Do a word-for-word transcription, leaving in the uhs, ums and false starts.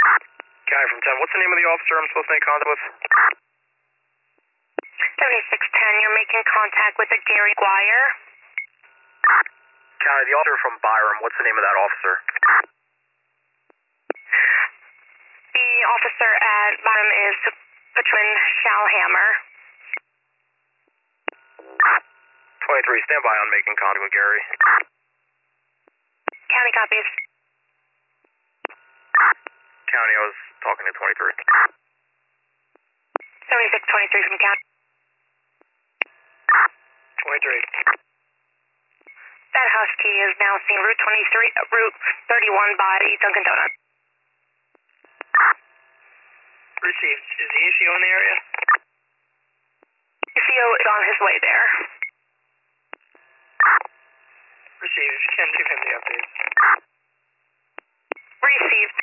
Guy from ten. What's the name of the officer I'm supposed to make contact with? seventy-six ten, you're making contact with a Gary Guire. County, the officer from Byram. What's the name of that officer? The officer at bottom is Patrolman Shallhammer. twenty-three, stand by on making contact with Gary. County copies. County, I was talking to twenty-three. seventy-six twenty-three from County. twenty-three. That Husky is now seeing Route twenty-three, uh, Route thirty-one by Dunkin' Donuts. Received. Is the A C O in the area? A C O is on his way there. Received. If you can, give him the update. Received.